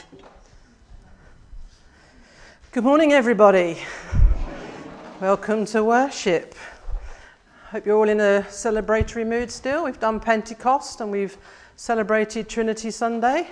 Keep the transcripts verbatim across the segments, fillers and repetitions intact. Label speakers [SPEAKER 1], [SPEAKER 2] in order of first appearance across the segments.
[SPEAKER 1] Good morning, everybody. Welcome to worship. Hope you're all in a celebratory mood still. We've done Pentecost and we've celebrated Trinity Sunday.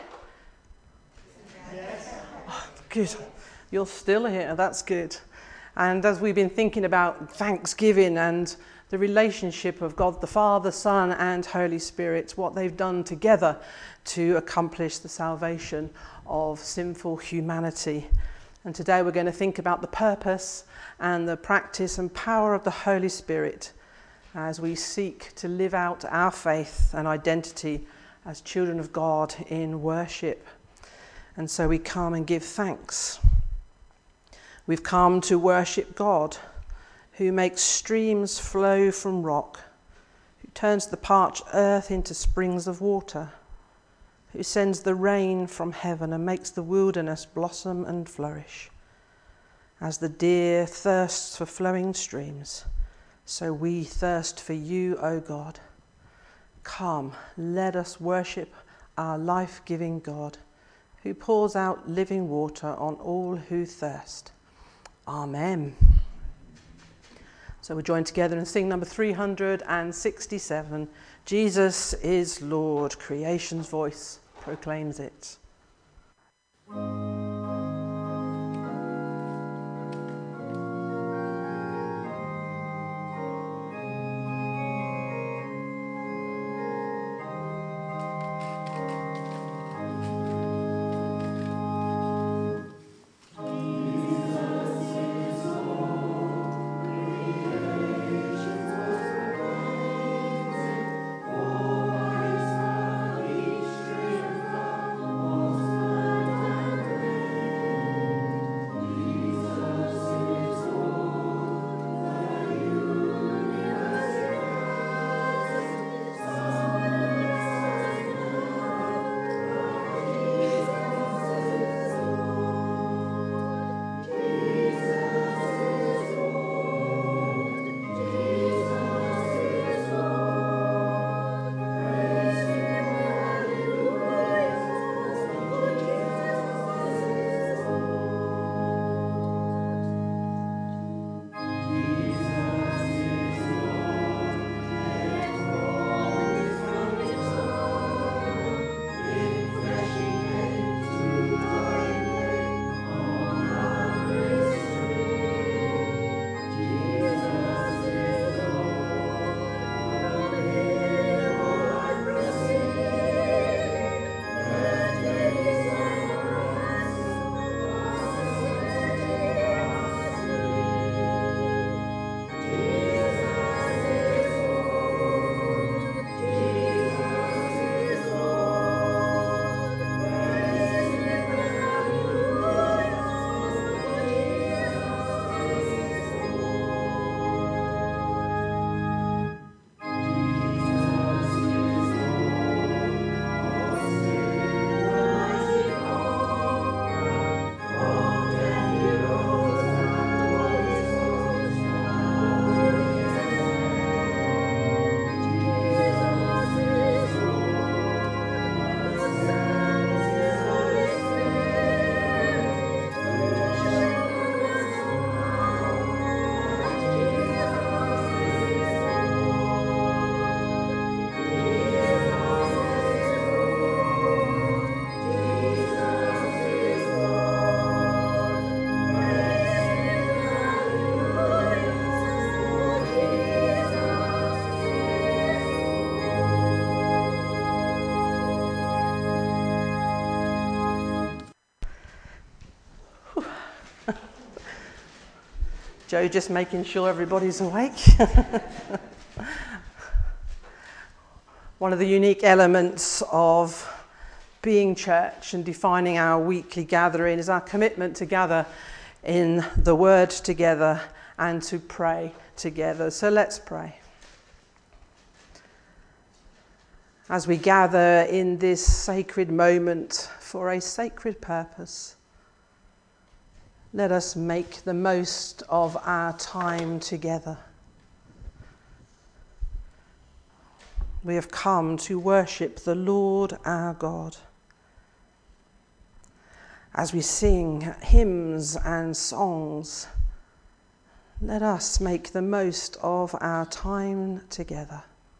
[SPEAKER 1] Yes. Oh, good. You're still here. That's good. And as we've been thinking about Thanksgiving and the relationship of God the Father, Son and Holy Spirit, what they've done together to accomplish the salvation of sinful humanity. And today we're going to think about the purpose and the practice and power of the Holy Spirit as we seek to live out our faith and identity as children of God in worship. And so we come and give thanks. We've come to worship God, who makes streams flow from rock, who turns the parched earth into springs of water, who sends the rain from heaven and makes the wilderness blossom and flourish. As the deer thirsts for flowing streams, so we thirst for you, O God. Come, let us worship our life-giving God, who pours out living water on all who thirst. Amen. So we'll join together and sing number three hundred sixty-seven. Jesus is Lord, creation's voice proclaims it. Joe just making sure everybody's awake. One of the unique elements of being church and defining our weekly gathering is our commitment to gather in the Word together and to pray together. So let's pray. As we gather in this sacred moment for a sacred purpose, let us make the most of our time together. We have come to worship the Lord our God. as we sing hymns and songs, let us make the most of our time together.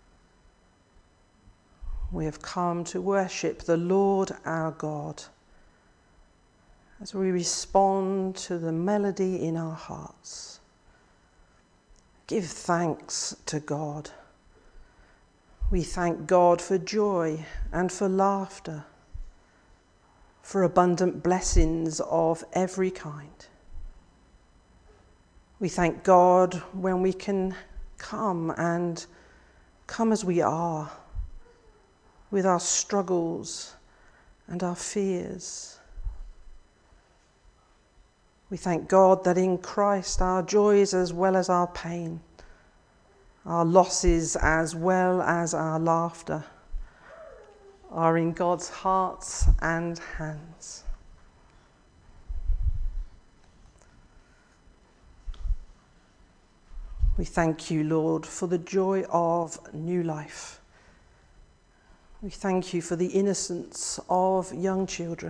[SPEAKER 1] We have come to worship the Lord our God. As we respond to the melody in our hearts, give thanks to God. We thank God for joy and for laughter, for abundant blessings of every kind. We thank God when we can come and come as we are, with our struggles and our fears. We thank God that in Christ our joys as well as our pain, our losses as well as our laughter, are in God's hearts and hands. We thank you, Lord, for the joy of new life. We thank you for the innocence of young children.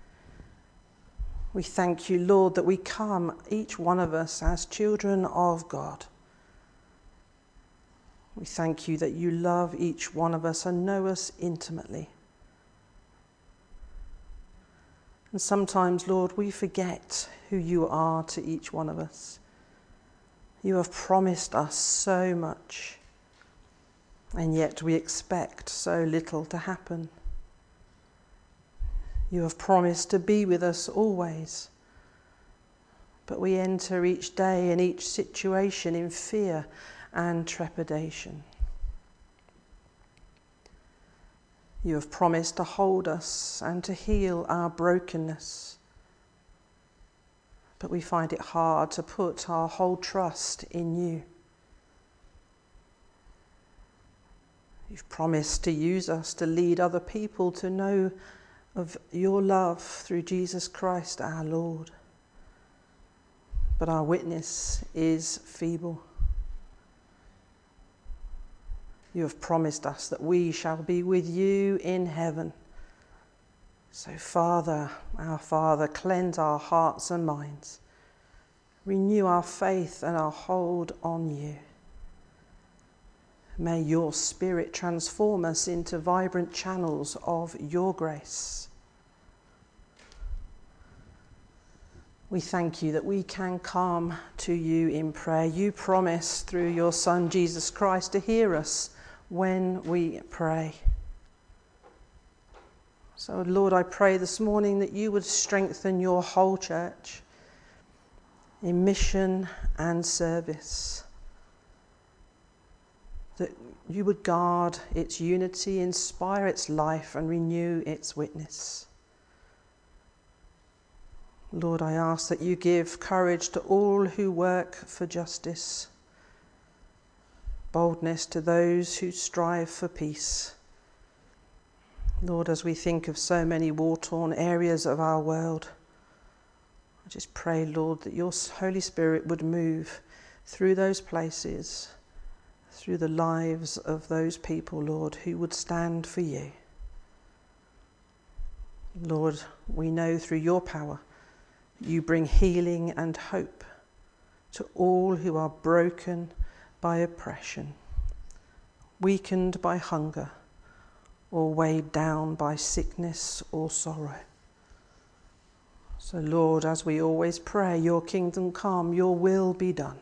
[SPEAKER 1] We thank you, Lord, that we come, each one of us, as children of God. We thank you that you love each one of us and know us intimately. And sometimes, Lord, we forget who you are to each one of us. You have promised us so much, and yet we expect so little to happen. You have promised to be with us always, but we enter each day and each situation in fear and trepidation. You have promised to hold us and to heal our brokenness, but we find it hard to put our whole trust in you. You've promised to use us to lead other people to know of your love through Jesus Christ our Lord. But our witness is feeble. You have promised us that we shall be with you in heaven. So, Father, our Father, cleanse our hearts and minds. Renew our faith and our hold on you. May your Spirit transform us into vibrant channels of your grace. We thank you that we can come to you in prayer. You promise through your Son, Jesus Christ, to hear us when we pray. So, Lord, I pray this morning that you would strengthen your whole church in mission and service, that you would guard its unity, inspire its life, and renew its witness. Lord, I ask that you give courage to all who work for justice, boldness to those who strive for peace. Lord, as we think of so many war-torn areas of our world, I just pray, Lord, that your Holy Spirit would move through those places, through the lives of those people, Lord, who would stand for you. Lord, we know through your power you bring healing and hope to all who are broken by oppression, weakened by hunger, or weighed down by sickness or sorrow. So, Lord, as we always pray, your kingdom come, your will be done.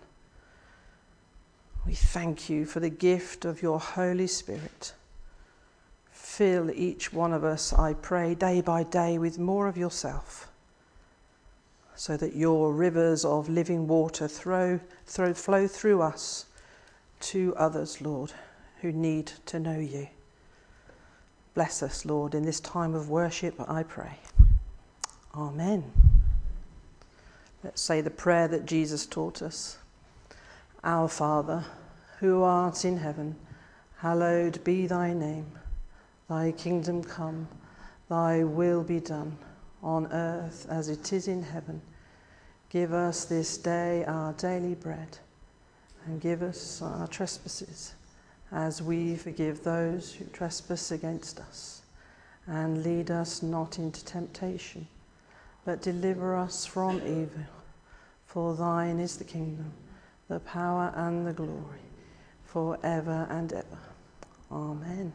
[SPEAKER 1] We thank you for the gift of your Holy Spirit. Fill each one of us, I pray, day by day with more of yourself, so that your rivers of living water throw, throw, flow through us to others, Lord, who need to know you. Bless us, Lord, in this time of worship, I pray. Amen. Let's say the prayer that Jesus taught us. Our Father, who art in heaven, hallowed be thy name. Thy kingdom come, thy will be done, on earth as it is in heaven. Give us this day our daily bread, and give us our trespasses, as we forgive those who trespass against us. And lead us not into temptation, but deliver us from evil. For thine is the kingdom, the power and the glory, forever and ever. Amen.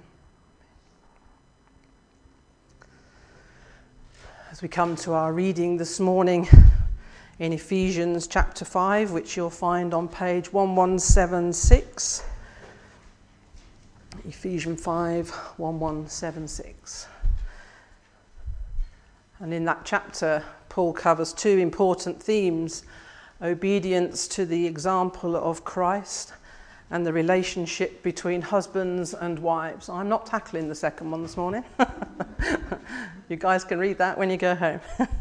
[SPEAKER 1] As we come to our reading this morning in Ephesians chapter five, which you'll find on page eleven seventy-six. Ephesians five, eleven seventy-six. And in that chapter, Paul covers two important themes: obedience to the example of Christ and the relationship between husbands and wives. I'm not tackling the second one this morning. You guys can read that when you go home.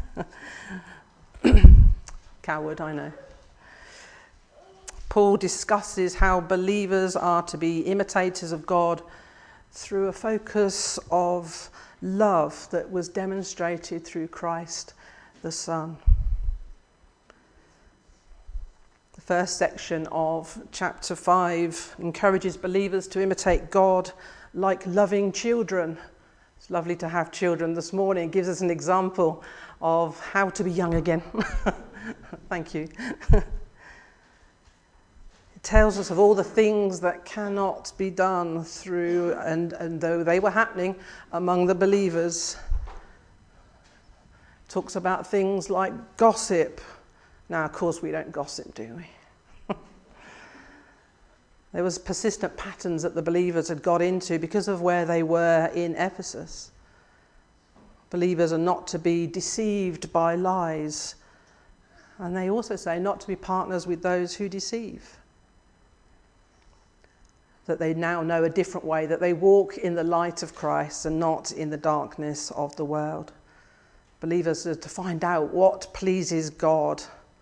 [SPEAKER 1] Coward, I know. Paul discusses how believers are to be imitators of God through a focus of love that was demonstrated through Christ the Son. The first section of chapter five encourages believers to imitate God like loving children. It's lovely to have children this morning. It gives us an example of how to be young again. Thank you. It tells us of all the things that cannot be done through, and, and though they were happening among the believers. It talks about things like gossip. Now, of course, we don't gossip, do we? There was persistent patterns that the believers had got into because of where they were in Ephesus. Believers are not to be deceived by lies. And they also say not to be partners with those who deceive. That they now know a different way, that they walk in the light of Christ and not in the darkness of the world. Believers are to find out what pleases God.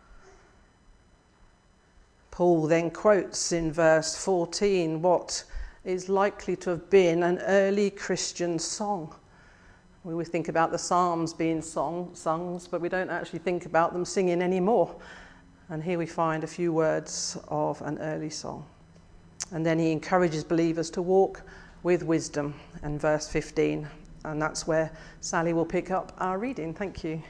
[SPEAKER 1] Paul then quotes in verse fourteen what is likely to have been an early Christian song. We always think about the Psalms being song, songs, but we don't actually think about them singing anymore. And here we find a few words of an early song. And then he encourages believers to walk with wisdom in verse fifteen. And that's where Sally will pick up our reading. Thank you.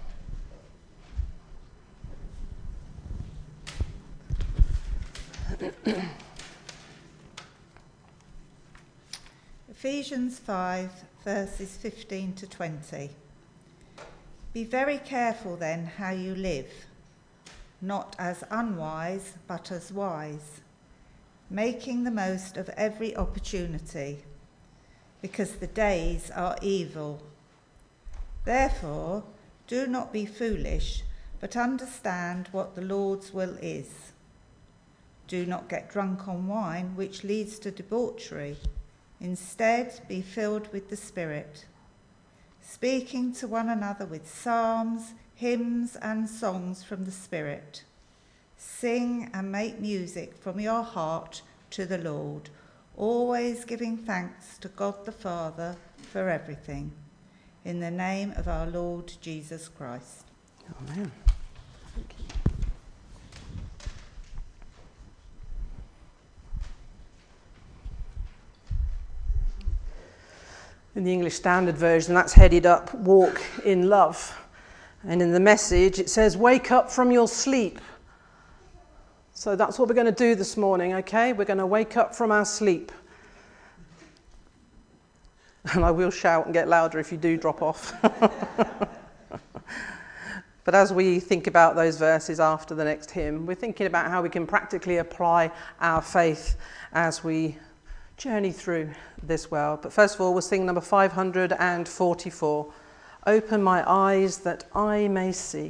[SPEAKER 2] Ephesians five, verses fifteen to twenty. Be very careful then how you live, not as unwise, but as wise, making the most of every opportunity, because the days are evil. Therefore, do not be foolish, but understand what the Lord's will is. Do not get drunk on wine, which leads to debauchery. Instead, be filled with the Spirit, speaking to one another with psalms, hymns, and songs from the Spirit. Sing and make music from your heart to the Lord, always giving thanks to God the Father for everything, in the name of our Lord Jesus Christ.
[SPEAKER 1] Amen. Thank you. In the English Standard Version, that's headed up, walk in love. And in the Message, it says, wake up from your sleep. So that's what we're going to do this morning, okay? We're going to wake up from our sleep. And I will shout and get louder if you do drop off. But as we think about those verses after the next hymn, we're thinking about how we can practically apply our faith as we journey through this world. But first of all, we'll sing number five hundred forty-four. Open my eyes that I may see.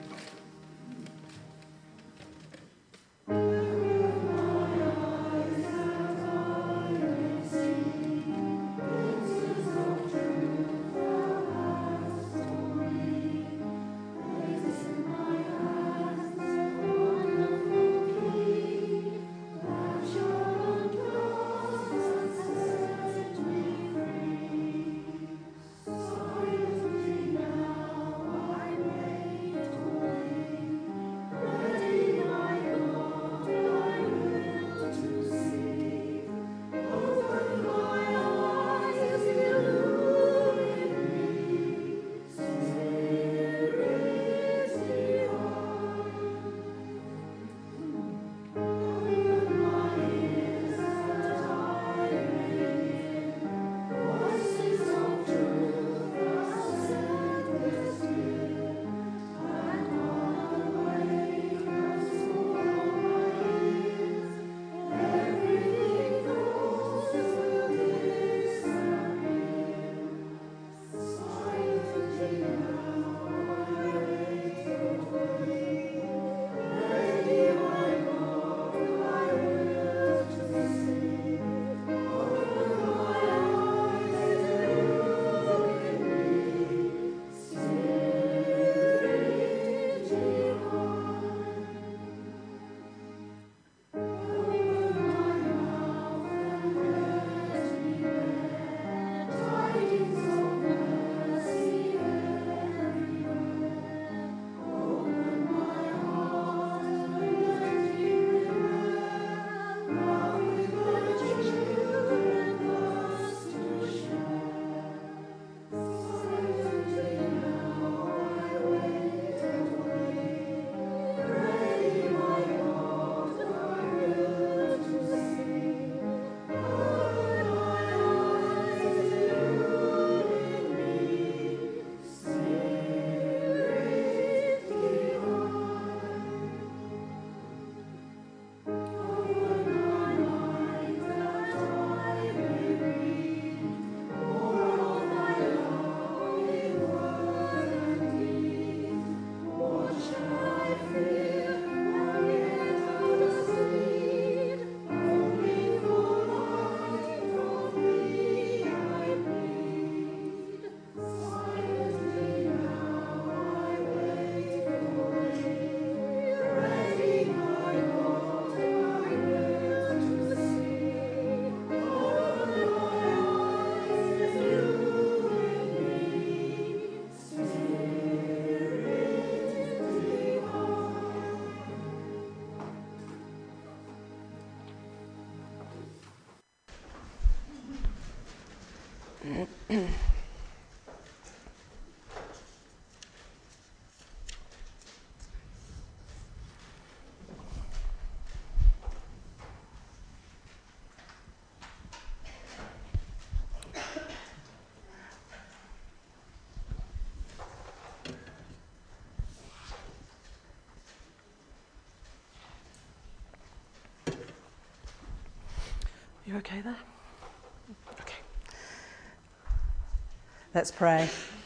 [SPEAKER 3] Open my eyes
[SPEAKER 1] You okay there? Okay. Let's pray.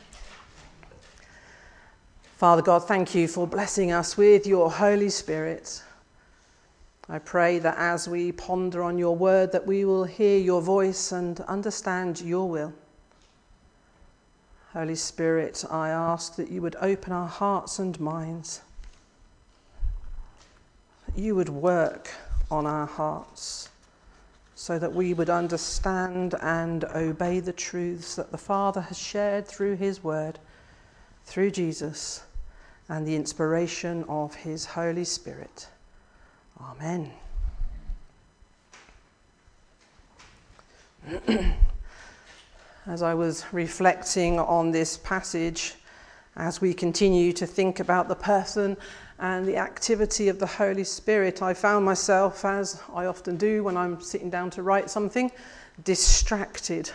[SPEAKER 1] Father God, thank you for blessing us with your Holy Spirit. I pray that as we ponder on your word, that we will hear your voice and understand your will. Holy Spirit, I ask that you would open our hearts and minds, that you would work on our hearts, so that we would understand and obey the truths that the Father has shared through his word, through Jesus, and the inspiration of his Holy Spirit. Amen. As I was reflecting on this passage, as we continue to think about the person and the activity of the Holy Spirit, I found myself, as I often do when I'm sitting down to write something, distracted.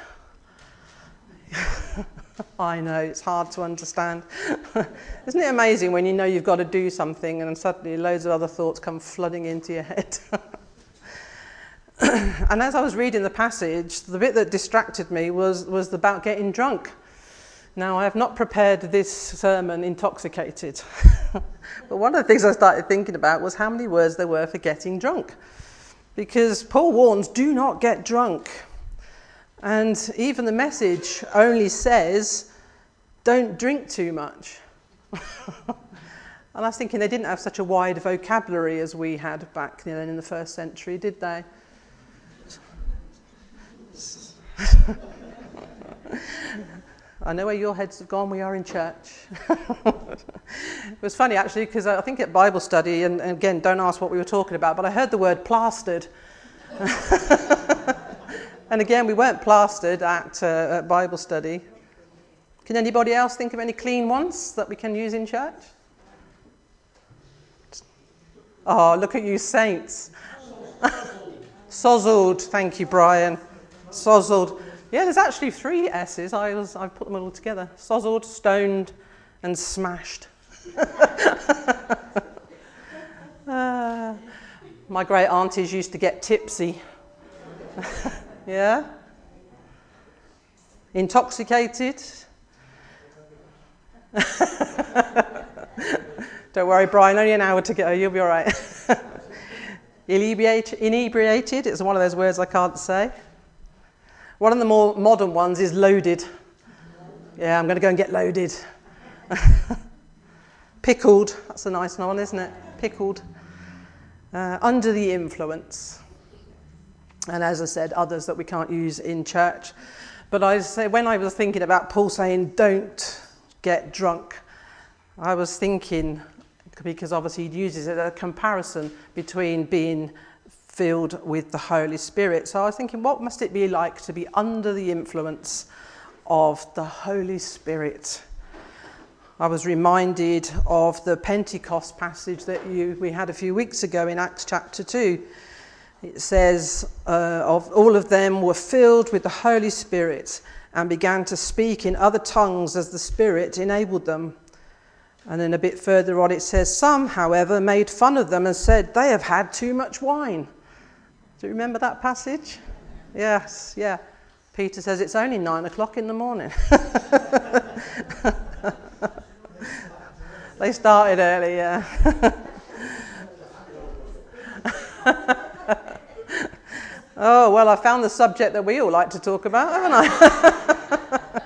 [SPEAKER 1] I know, it's hard to understand. Isn't it amazing when you know you've got to do something and suddenly loads of other thoughts come flooding into your head? And as I was reading the passage, the bit that distracted me was, was about getting drunk. Now, I have not prepared this sermon intoxicated. But one of the things I started thinking about was how many words there were for getting drunk. Because Paul warns, do not get drunk. And even the message only says, don't drink too much. And I was thinking they didn't have such a wide vocabulary as we had back then in the first century, did they? I know where your heads have gone, we are in church. It was funny actually, because I think at Bible study, and, and again, don't ask what we were talking about, but I heard the word plastered. And again, we weren't plastered at, uh, at Bible study. Can anybody else think of any clean ones that we can use in church? Oh, look at you saints. Sozzled, thank you, Brian. Sozzled. Yeah, there's actually three S's. I was, I put them all together. Sozzled, stoned, and smashed. uh, my great aunties used to get tipsy. Yeah? Intoxicated. Don't worry, Brian, only an hour to go. You'll be all right. Inebriated, inebriated. It's one of those words I can't say. One of the more modern ones is loaded. Yeah, I'm going to go and get loaded. Pickled. That's a nice one, isn't it? Pickled. Uh, under the influence. And as I said, others that we can't use in church. But I say, when I was thinking about Paul saying, don't get drunk, I was thinking, because obviously he uses it as a comparison between being filled with the Holy Spirit. So I was thinking, what must it be like to be under the influence of the Holy Spirit? I was reminded of the Pentecost passage that you, we had a few weeks ago in Acts chapter two. It says, uh, of all of them were filled with the Holy Spirit and began to speak in other tongues as the Spirit enabled them. And then a bit further on it says, some, however, made fun of them and said, they have had too much wine. Do you remember that passage? Yes, yeah. Peter says it's only nine o'clock in the morning. They started early, yeah. Oh, well, I found the subject that we all like to talk about, haven't I?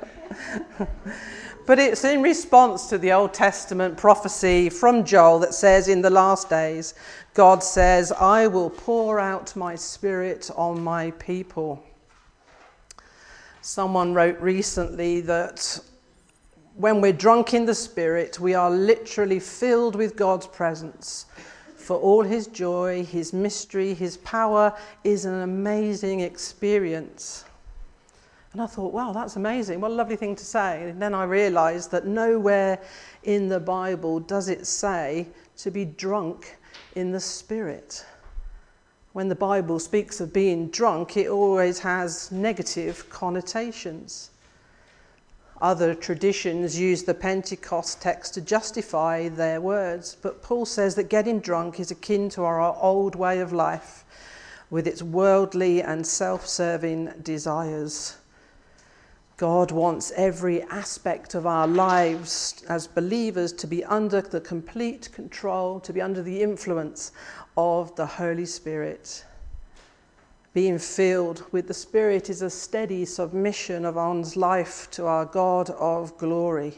[SPEAKER 1] But it's in response to the Old Testament prophecy from Joel that says, in the last days, God says, I will pour out my spirit on my people. Someone wrote recently that when we're drunk in the Spirit, we are literally filled with God's presence. For all his joy, his mystery, his power is an amazing experience. And I thought, wow, that's amazing. What a lovely thing to say. And then I realised that nowhere in the Bible does it say to be drunk in the Spirit. When the Bible speaks of being drunk, it always has negative connotations. Other traditions use the Pentecost text to justify their words, but Paul says that getting drunk is akin to our old way of life, with its worldly and self-serving desires. God wants every aspect of our lives as believers to be under the complete control, to be under the influence of the Holy Spirit. Being filled with the Spirit is a steady submission of one's life to our God of glory.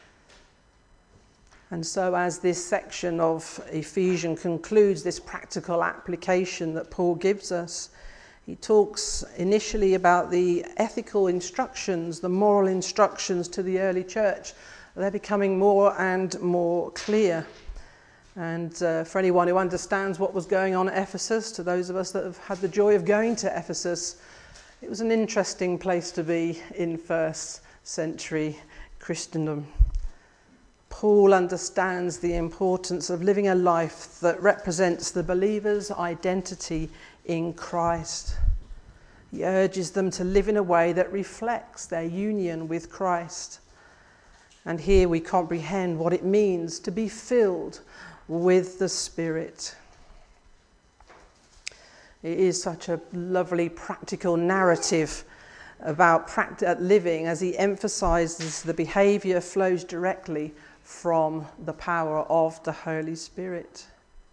[SPEAKER 1] And so as this section of Ephesians concludes this practical application that Paul gives us, he talks initially about the ethical instructions, the moral instructions to the early church. They're becoming more and more clear. And uh, for anyone who understands what was going on at Ephesus, to those of us that have had the joy of going to Ephesus, it was an interesting place to be in first century Christendom. Paul understands the importance of living a life that represents the believer's identity in Christ. He urges them to live in a way that reflects their union with Christ. And here we comprehend what it means to be filled with the Spirit. It is such a lovely practical narrative about pract- living, as he emphasizes the behavior flows directly from the power of the Holy Spirit.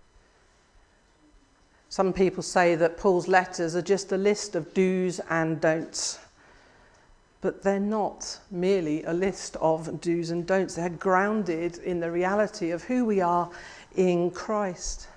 [SPEAKER 1] Some people say that Paul's letters are just a list of do's and don'ts. But they're not merely a list of do's and don'ts. They're grounded in the reality of who we are in Christ.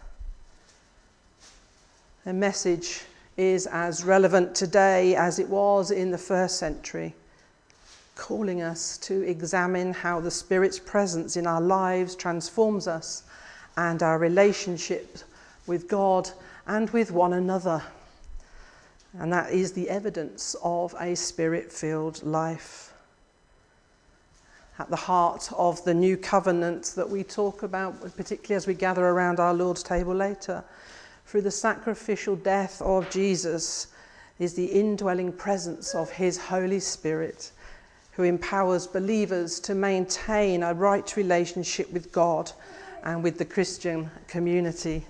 [SPEAKER 1] Their message is as relevant today as it was in the first century, calling us to examine how the Spirit's presence in our lives transforms us and our relationship with God and with one another. And that is the evidence of a Spirit-filled life. At the heart of the new covenant that we talk about, particularly as we gather around our Lord's table later, through the sacrificial death of Jesus, is the indwelling presence of his Holy Spirit, who empowers believers to maintain a right relationship with God and with the Christian community.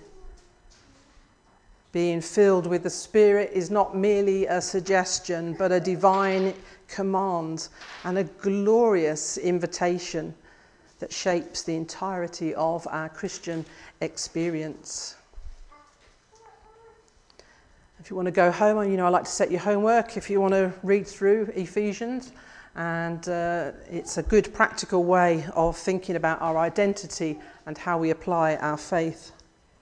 [SPEAKER 1] Being filled with the Spirit is not merely a suggestion, but a divine command and a glorious invitation that shapes the entirety of our Christian experience. If you want to go home, you know, I like to set your homework if you want to read through Ephesians. And uh, it's a good practical way of thinking about our identity and how we apply our faith.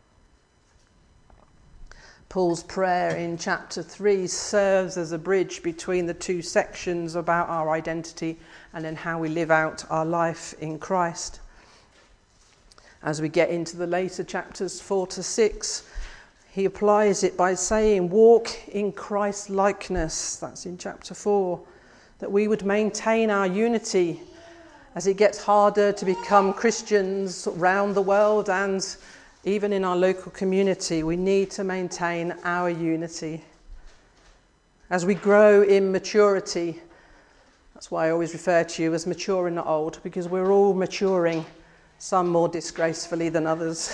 [SPEAKER 1] Paul's prayer in chapter three serves as a bridge between the two sections about our identity and then how we live out our life in Christ. As we get into the later chapters four to six, he applies it by saying, walk in Christ's likeness. That's in chapter four. That we would maintain our unity as it gets harder to become Christians around the world and even in our local community. We need to maintain our unity. As we grow in maturity, that's why I always refer to you as mature and not old, because we're all maturing, some more disgracefully than others.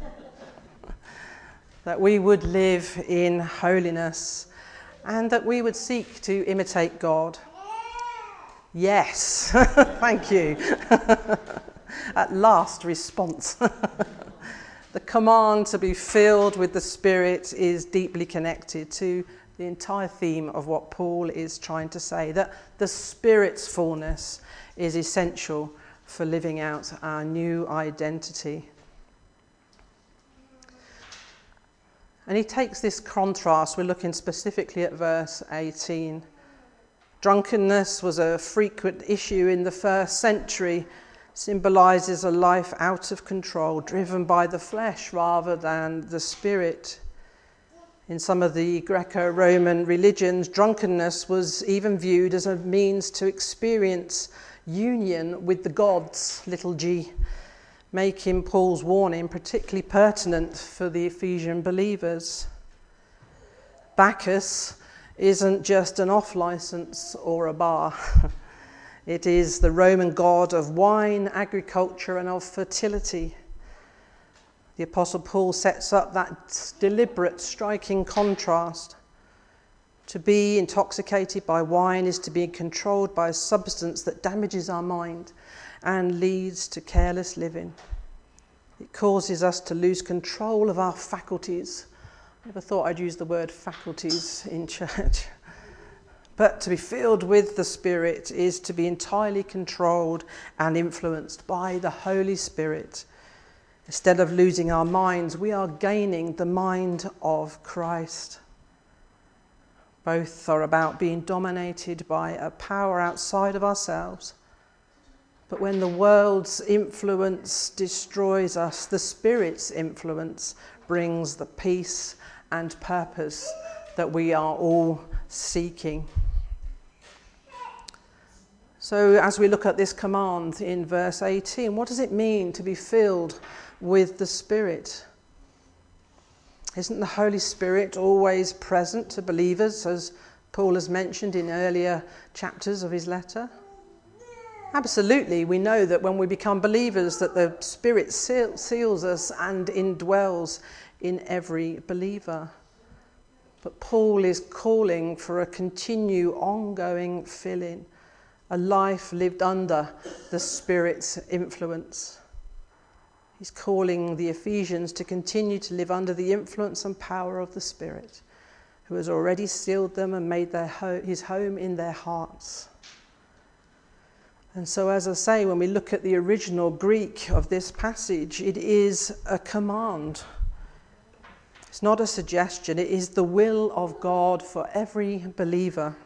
[SPEAKER 1] That we would live in holiness and that we would seek to imitate God. Yes, thank you. At last, response. The command to be filled with the Spirit is deeply connected to the entire theme of what Paul is trying to say, that the Spirit's fullness is essential for living out our new identity. And he takes this contrast, we're looking specifically at verse eighteen. Drunkenness was a frequent issue in the first century, symbolises a life out of control, driven by the flesh rather than the Spirit. In some of the Greco-Roman religions, drunkenness was even viewed as a means to experience union with the gods, little g, making Paul's warning particularly pertinent for the Ephesian believers. Bacchus isn't just an off-license or a bar. It is the Roman god of wine, agriculture, and of fertility. The Apostle Paul sets up that deliberate, striking contrast. To be intoxicated by wine is to be controlled by a substance that damages our mind and leads to careless living. It causes us to lose control of our faculties. I never thought I'd use the word faculties in church. But to be filled with the Spirit is to be entirely controlled and influenced by the Holy Spirit. Instead of losing our minds, we are gaining the mind of Christ. Both are about being dominated by a power outside of ourselves. But when the world's influence destroys us, the Spirit's influence brings the peace and purpose that we are all seeking. So as we look at this command in verse eighteen, what does it mean to be filled with the Spirit? Isn't the Holy Spirit always present to believers, as Paul has mentioned in earlier chapters of his letter? Absolutely, we know that when we become believers that the Spirit seal, seals us and indwells in every believer. But Paul is calling for a continue, ongoing filling, a life lived under the Spirit's influence. He's calling the Ephesians to continue to live under the influence and power of the Spirit, who has already sealed them and made their ho- his home in their hearts. And so, as I say, when we look at the original Greek of this passage, it is a command. It's not a suggestion, it is the will of God for every believer.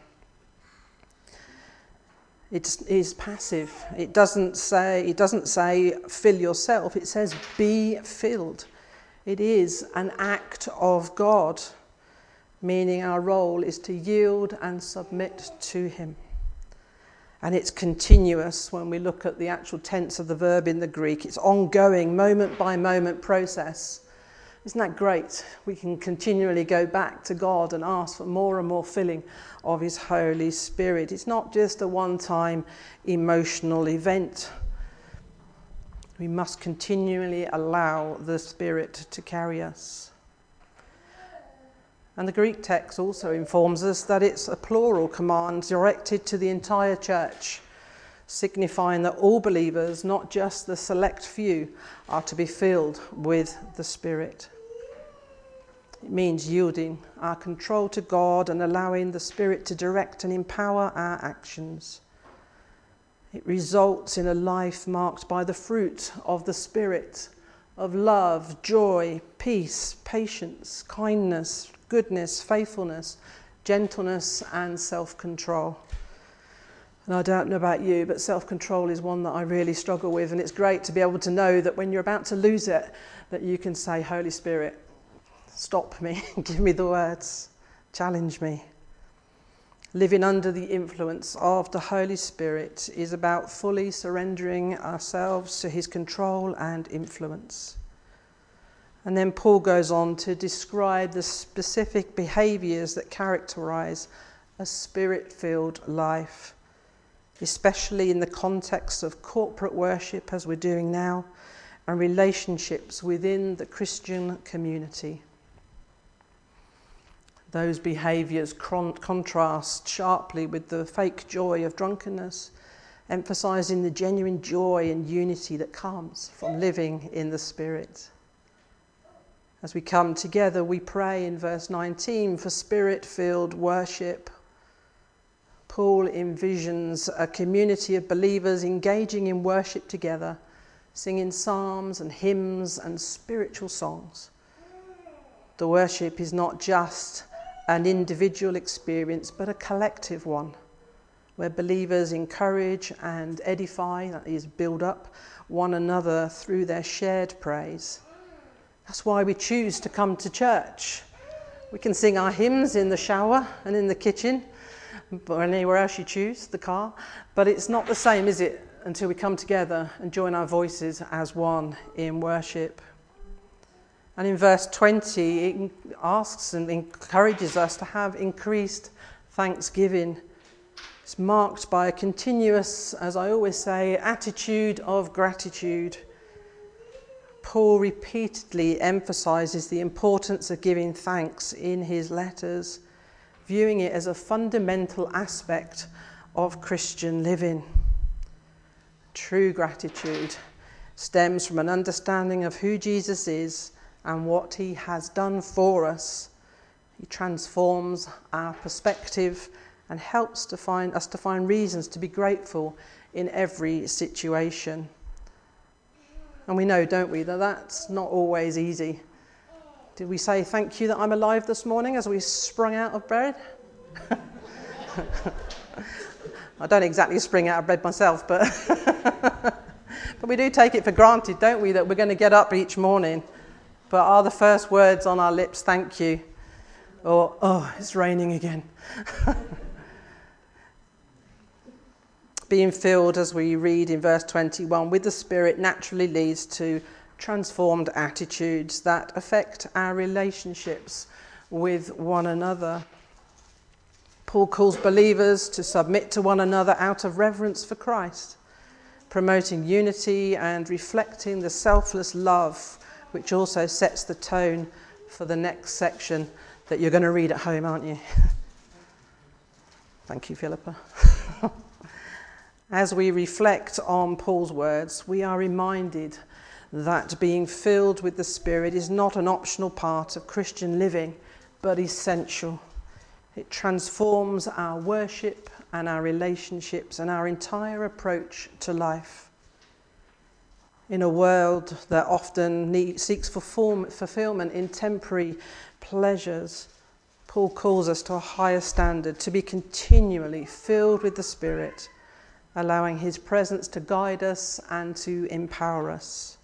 [SPEAKER 1] It is passive. It doesn't say, it doesn't say fill yourself, it says be filled. It is an act of God, meaning our role is to yield and submit to him. And it's continuous when we look at the actual tense of the verb in the Greek. It's ongoing, moment by moment process. Isn't that great? We can continually go back to God and ask for more and more filling of his Holy Spirit. It's not just a one-time emotional event. We must continually allow the Spirit to carry us. And the Greek text also informs us that it's a plural command directed to the entire church, signifying that all believers, not just the select few, are to be filled with the Spirit. It means yielding our control to God and allowing the Spirit to direct and empower our actions. It results in a life marked by the fruit of the Spirit, of love, joy, peace, patience, kindness, goodness, faithfulness, gentleness, and self-control. And I don't know about you, but self-control is one that I really struggle with, and it's great to be able to know that when you're about to lose it, that you can say, Holy Spirit, stop me, give me the words, challenge me. Living under the influence of the Holy Spirit is about fully surrendering ourselves to his control and influence. And then Paul goes on to describe the specific behaviours that characterise a spirit-filled life, especially in the context of corporate worship, as we're doing now, and relationships within the Christian community. Those behaviours con- contrast sharply with the fake joy of drunkenness, emphasising the genuine joy and unity that comes from living in the Spirit. As we come together, we pray in verse nineteen for Spirit-filled worship. Paul envisions a community of believers engaging in worship together, singing psalms and hymns and spiritual songs. The worship is not just an individual experience, but a collective one, where believers encourage and edify, that is, build up one another through their shared praise. That's why we choose to come to church. We can sing our hymns in the shower and in the kitchen, or anywhere else you choose, the car. But it's not the same, is it, until we come together and join our voices as one in worship. And in verse twenty, it asks and encourages us to have increased thanksgiving. It's marked by a continuous, as I always say, attitude of gratitude. Paul repeatedly emphasizes the importance of giving thanks in his letters, viewing it as a fundamental aspect of Christian living. True gratitude stems from an understanding of who Jesus is and what he has done for us. He transforms our perspective and helps to find us to find reasons to be grateful in every situation. And we know, don't we, that that's not always easy. Did we say thank you that I'm alive this morning as we sprung out of bed? I don't exactly spring out of bed myself, but but we do take it for granted, don't we, that we're going to get up each morning. But are the first words on our lips thank you? Or, oh, it's raining again. Being filled, as we read in verse twenty-one, with the Spirit naturally leads to transformed attitudes that affect our relationships with one another. Paul calls believers to submit to one another out of reverence for Christ, promoting unity and reflecting the selfless love, which also sets the tone for the next section that you're going to read at home, aren't you? Thank you, Philippa. As we reflect on Paul's words, we are reminded that being filled with the Spirit is not an optional part of Christian living, but essential. It transforms our worship and our relationships and our entire approach to life. In a world that often need, seeks fulfill, fulfillment in temporary pleasures, Paul calls us to a higher standard, to be continually filled with the Spirit, allowing his presence to guide us and to empower us.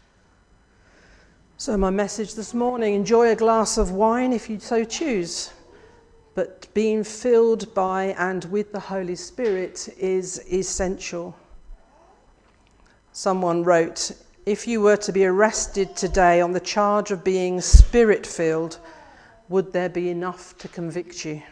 [SPEAKER 1] So my message this morning, enjoy a glass of wine if you so choose, but being filled by and with the Holy Spirit is essential. Someone wrote, if you were to be arrested today on the charge of being Spirit-filled, would there be enough to convict you?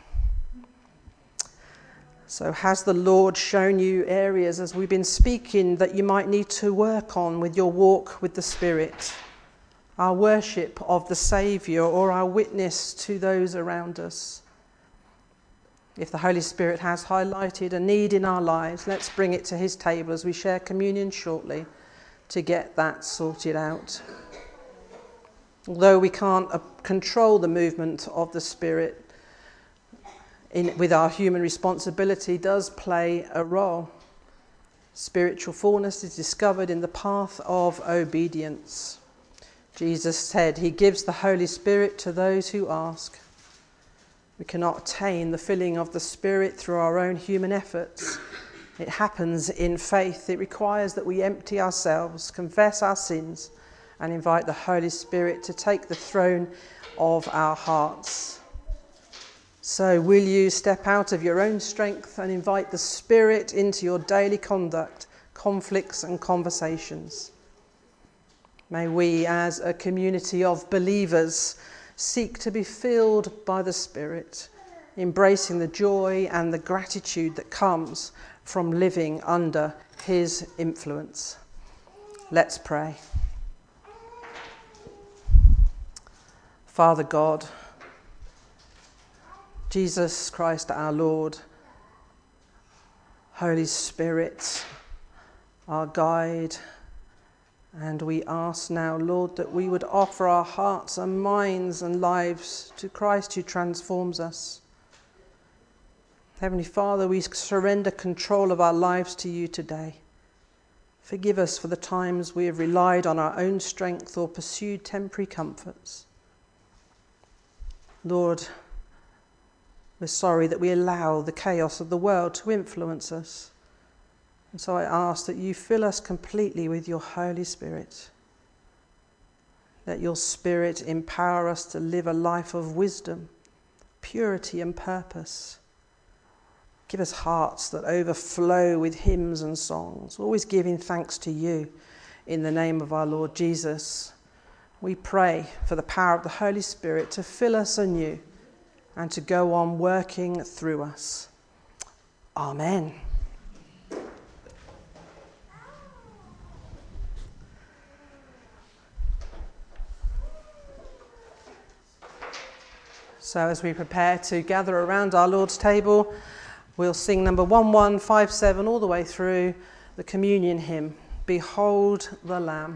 [SPEAKER 1] So has the Lord shown you areas, as we've been speaking, that you might need to work on with your walk with the Spirit, our worship of the Saviour, or our witness to those around us? If the Holy Spirit has highlighted a need in our lives, let's bring it to his table as we share communion shortly to get that sorted out. Although we can't uh, control the movement of the Spirit, In, with our human responsibility does play a role. Spiritual fullness is discovered in the path of obedience. Jesus said he gives the Holy Spirit to those who ask. We cannot attain the filling of the Spirit through our own human efforts. It happens in faith. It requires that we empty ourselves, confess our sins, and invite the Holy Spirit to take the throne of our hearts. So will you step out of your own strength and invite the Spirit into your daily conduct, conflicts and conversations? May we, as a community of believers, seek to be filled by the Spirit, embracing the joy and the gratitude that comes from living under his influence. Let's pray. Father God, Jesus Christ our Lord, Holy Spirit, our guide, and we ask now, Lord, that we would offer our hearts and minds and lives to Christ who transforms us. Heavenly Father, we surrender control of our lives to you today. Forgive us for the times we have relied on our own strength or pursued temporary comforts. Lord, we're sorry that we allow the chaos of the world to influence us. And so I ask that you fill us completely with your Holy Spirit. Let your Spirit empower us to live a life of wisdom, purity and purpose. Give us hearts that overflow with hymns and songs, always giving thanks to you in the name of our Lord Jesus. We pray for the power of the Holy Spirit to fill us anew and to go on working through us. Amen. So as we prepare to gather around our Lord's table, we'll sing number one one five seven all the way through the communion hymn, Behold the Lamb.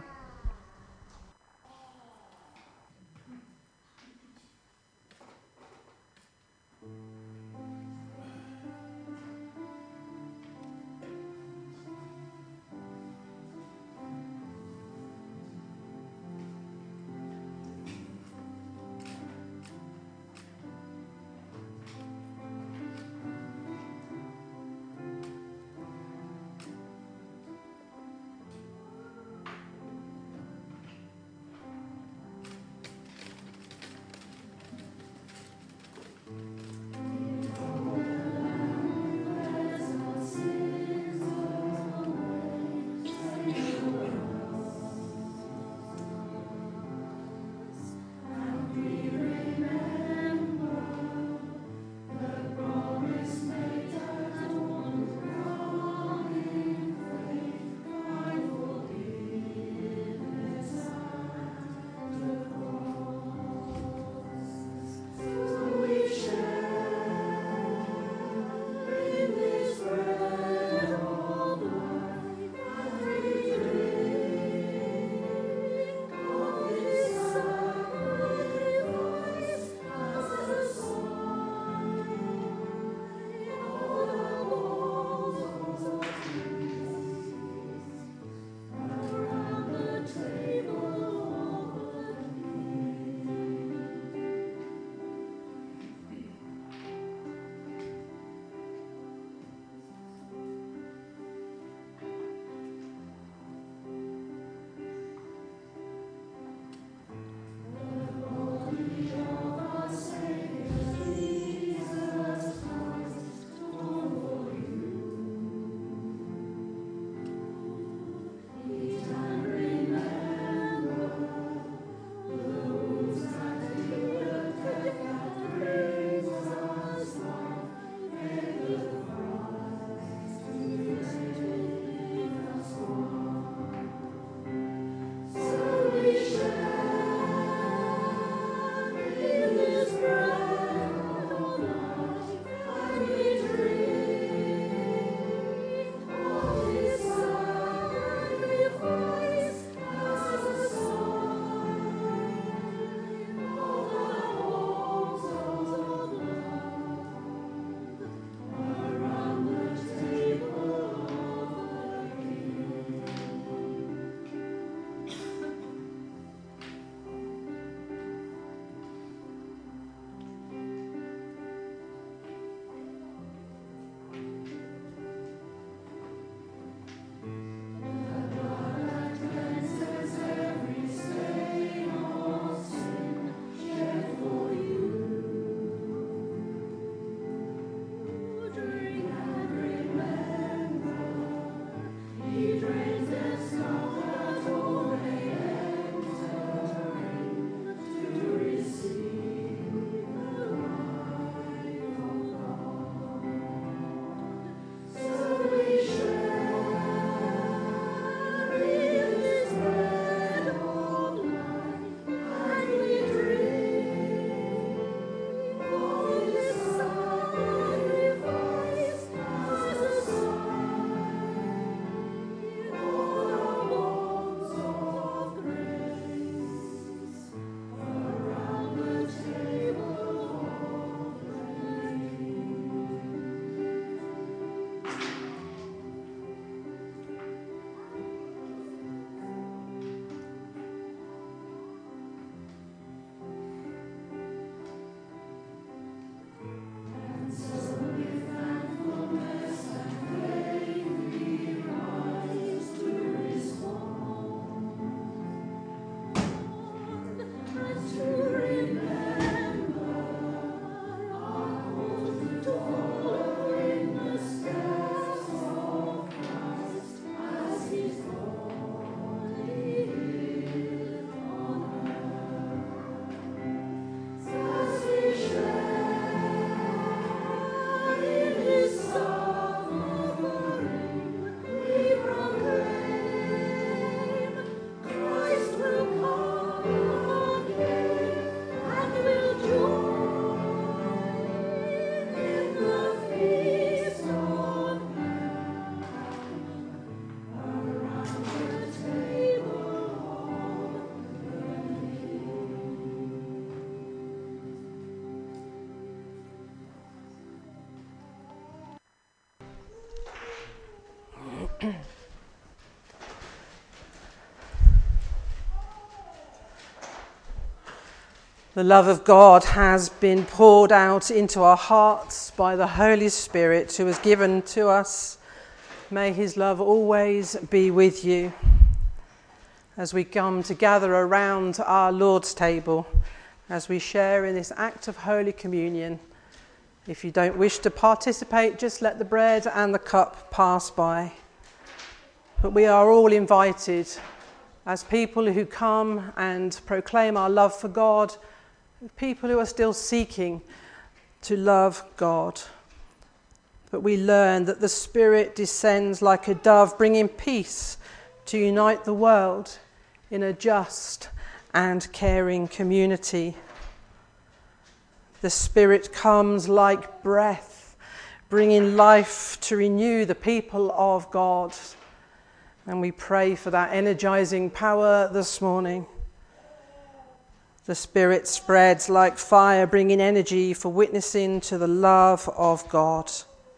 [SPEAKER 1] The love of God has been poured out into our hearts by the Holy Spirit who has given to us. May his love always be with you as we come to gather around our Lord's table, as we share in this act of Holy Communion. If you don't wish to participate, just let the bread and the cup pass by. But we are all invited as people who come and proclaim our love for God, people who are still seeking to love God. But we learn that the Spirit descends like a dove, bringing peace to unite the world in a just and caring community. The Spirit comes like breath, bringing life to renew the people of God. And we pray for that energizing power this morning. The Spirit spreads like fire, bringing energy for witnessing to the love of God.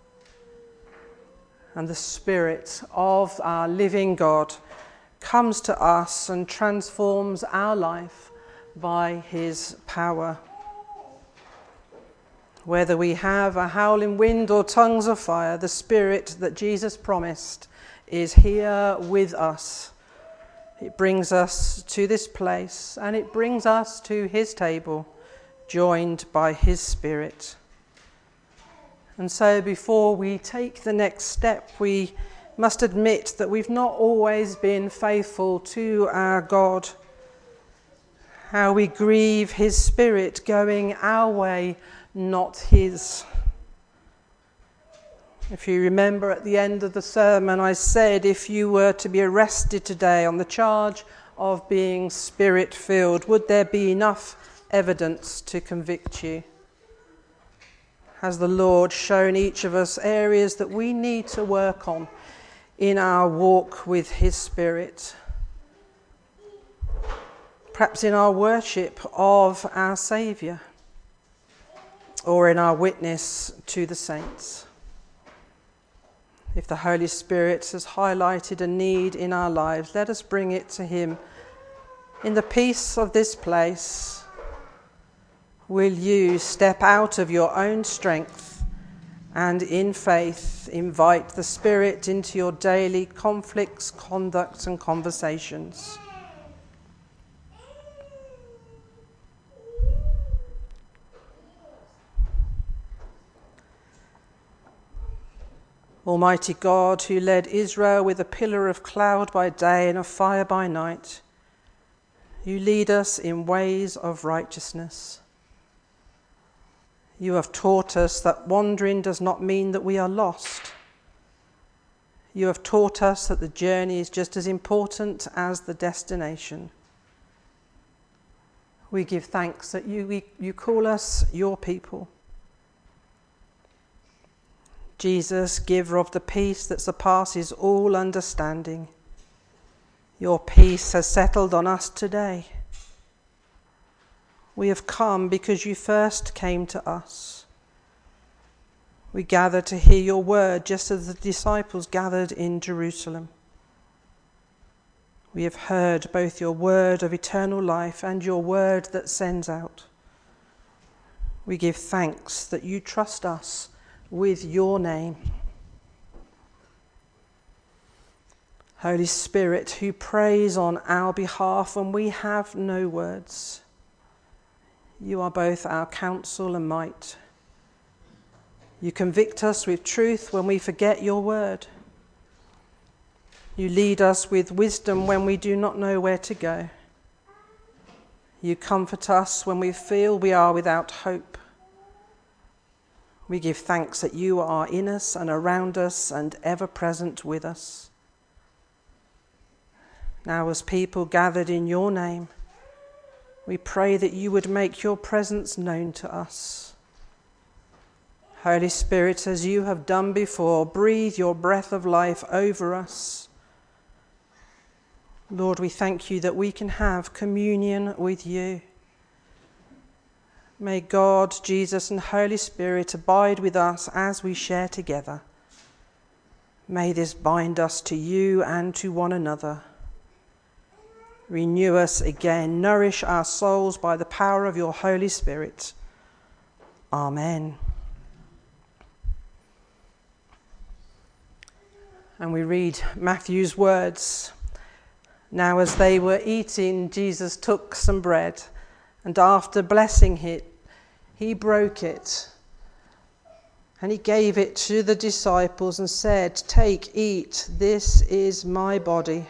[SPEAKER 1] And the Spirit of our living God comes to us and transforms our life by his power. Whether we have a howling wind or tongues of fire, the Spirit that Jesus promised is here with us. It brings us to this place and it brings us to his table, joined by his Spirit. And so before we take the next step, we must admit that we've not always been faithful to our God. How we grieve his Spirit going our way, not his. If you remember at the end of the sermon, I said if you were to be arrested today on the charge of being Spirit-filled, would there be enough evidence to convict you? Has the Lord shown each of us areas that we need to work on in our walk with his Spirit? Perhaps in our worship of our Saviour, or in our witness to the saints. If the Holy Spirit has highlighted a need in our lives, let us bring it to him. In the peace of this place, will you step out of your own strength and in faith invite the Spirit into your daily conflicts, conduct and conversations? Almighty God, who led Israel with a pillar of cloud by day and a fire by night, you lead us in ways of righteousness. You have taught us that wandering does not mean that we are lost. You have taught us that the journey is just as important as the destination. We give thanks that you, we, you call us your people. Jesus, giver of the peace that surpasses all understanding, your peace has settled on us today. We have come because you first came to us. We gather to hear your word just as the disciples gathered in Jerusalem. We have heard both your word of eternal life and your word that sends out. We give thanks that you trust us with your name. Holy Spirit, who prays on our behalf when we have no words, you are both our counsel and might. You convict us with truth when we forget your word. You lead us with wisdom when we do not know where to go. You comfort us when we feel we are without hope. We give thanks that you are in us and around us and ever present with us. Now, as people gathered in your name, we pray that you would make your presence known to us. Holy Spirit, as you have done before, breathe your breath of life over us. Lord, we thank you that we can have communion with you. May God, Jesus, and Holy Spirit abide with us as we share together. May this bind us to you and to one another. Renew us again. Nourish our souls by the power of your Holy Spirit. Amen. And we read Matthew's words. Now as they were eating, Jesus took some bread, and after blessing it, he broke it. And he gave it to the disciples and said, "Take, eat, this is my body."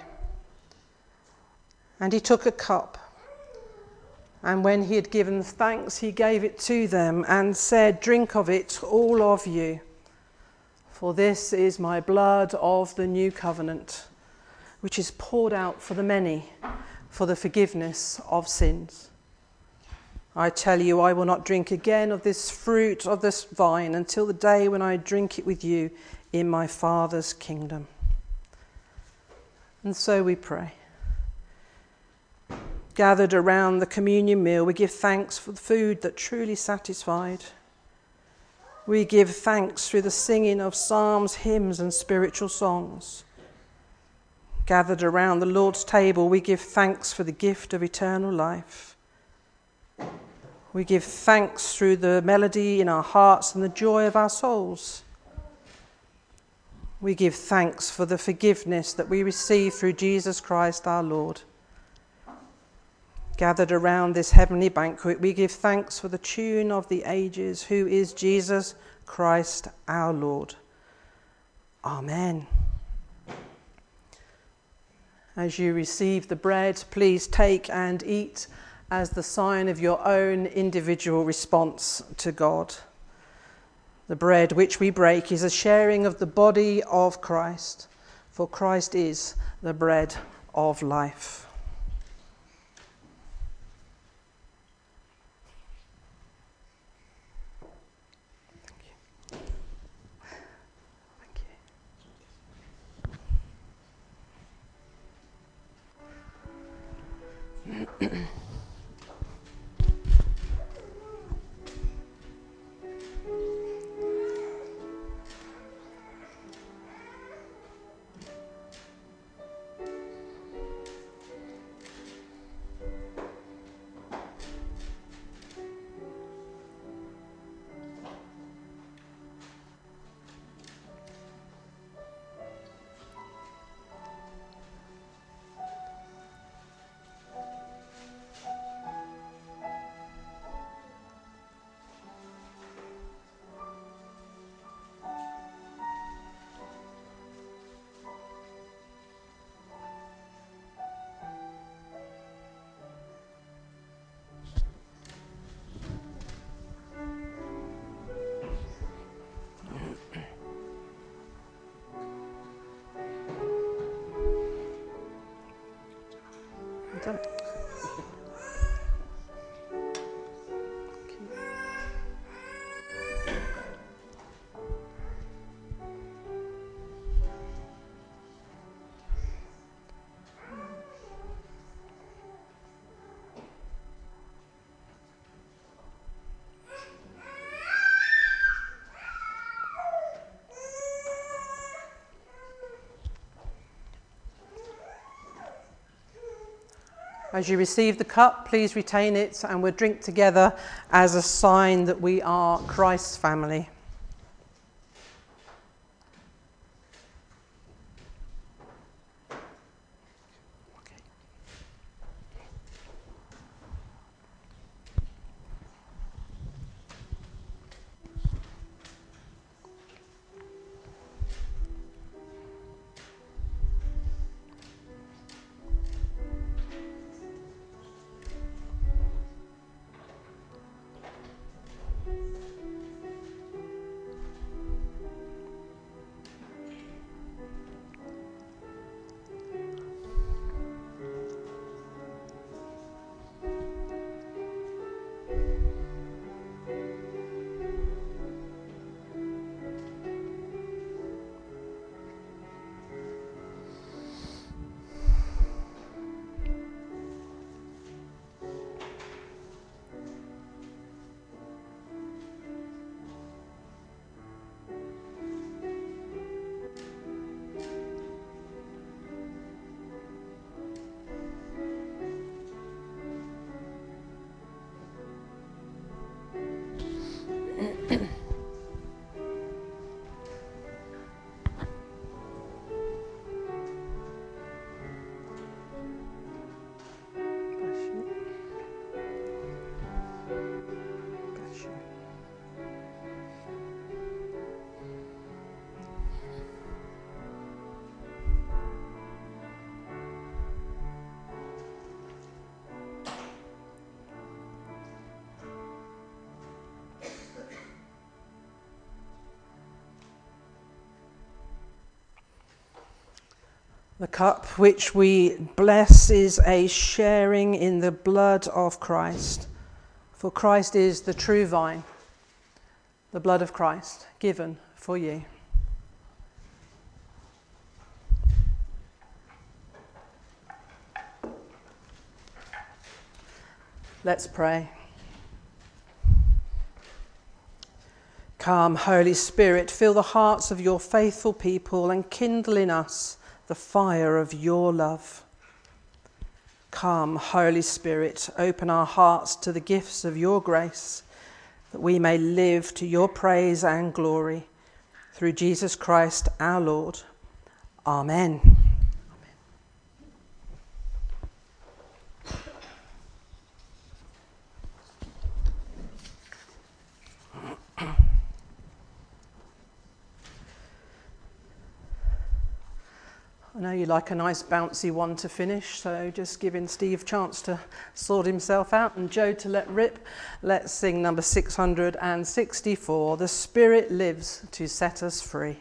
[SPEAKER 1] And he took a cup, and when he had given thanks, he gave it to them and said, "Drink of it, all of you, for this is my blood of the new covenant, which is poured out for the many for the forgiveness of sins. I tell you, I will not drink again of this fruit of this vine until the day when I drink it with you in my Father's kingdom." And so we pray. Gathered around the communion meal, we give thanks for the food that truly satisfied. We give thanks through the singing of psalms, hymns, and spiritual songs. Gathered around the Lord's table, we give thanks for the gift of eternal life. We give thanks through the melody in our hearts and the joy of our souls. We give thanks for the forgiveness that we receive through Jesus Christ our Lord. Gathered around this heavenly banquet, we give thanks for the tune of the ages, who is Jesus Christ our Lord. Amen. As you receive the bread, please take and eat as the sign of your own individual response to God. The bread which we break is a sharing of the body of Christ, for Christ is the bread of life. Thank you. Done it. As you receive the cup, please retain it, and we'll drink together as a sign that we are Christ's family. The cup which we bless is a sharing in the blood of Christ. For Christ is the true vine, the blood of Christ given for you. Let's pray. Come, Holy Spirit, fill the hearts of your faithful people and kindle in us the fire of your love. Come, Holy Spirit, open our hearts to the gifts of your grace, that we may live to your praise and glory. Through Jesus Christ our Lord. Amen. I know you like a nice bouncy one to finish, so just giving Steve a chance to sort himself out and Joe to let rip. Let's sing number six hundred sixty-four, The Spirit Lives to Set Us Free.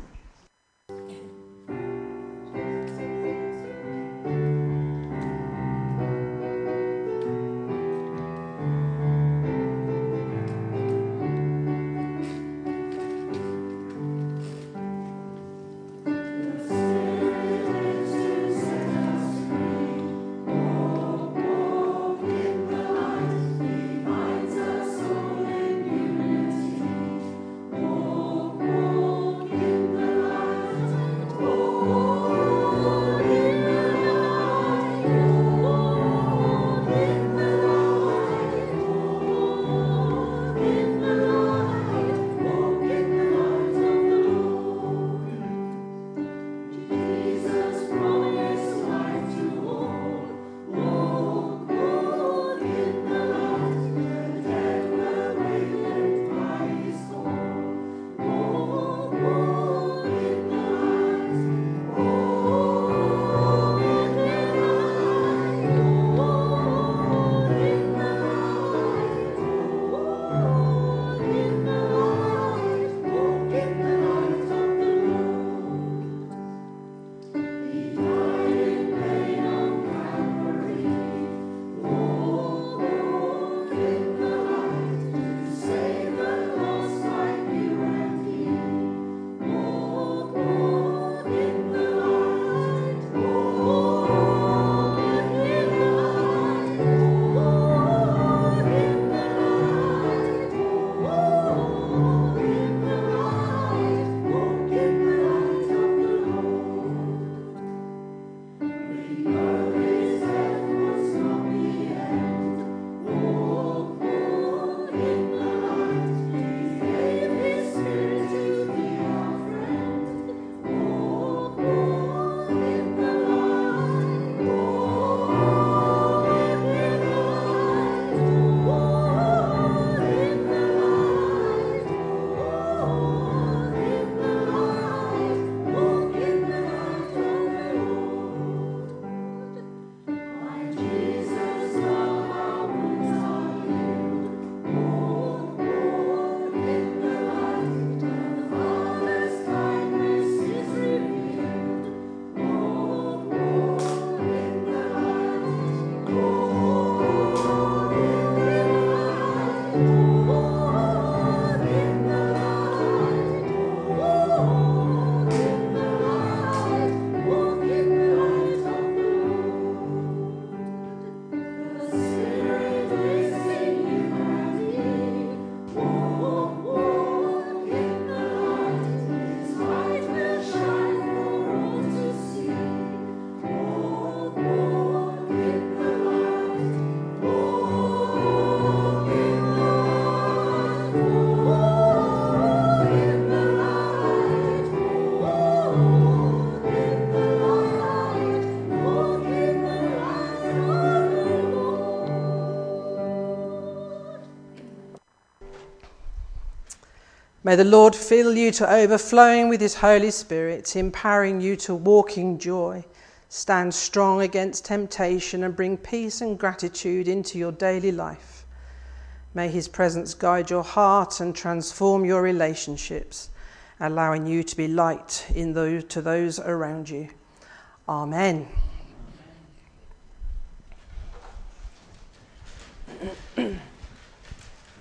[SPEAKER 1] May the Lord fill you to overflowing with his Holy Spirit, empowering you to walk in joy, stand strong against temptation, and bring peace and gratitude into your daily life. May his presence guide your heart and transform your relationships, allowing you to be light in those, to those around you. Amen.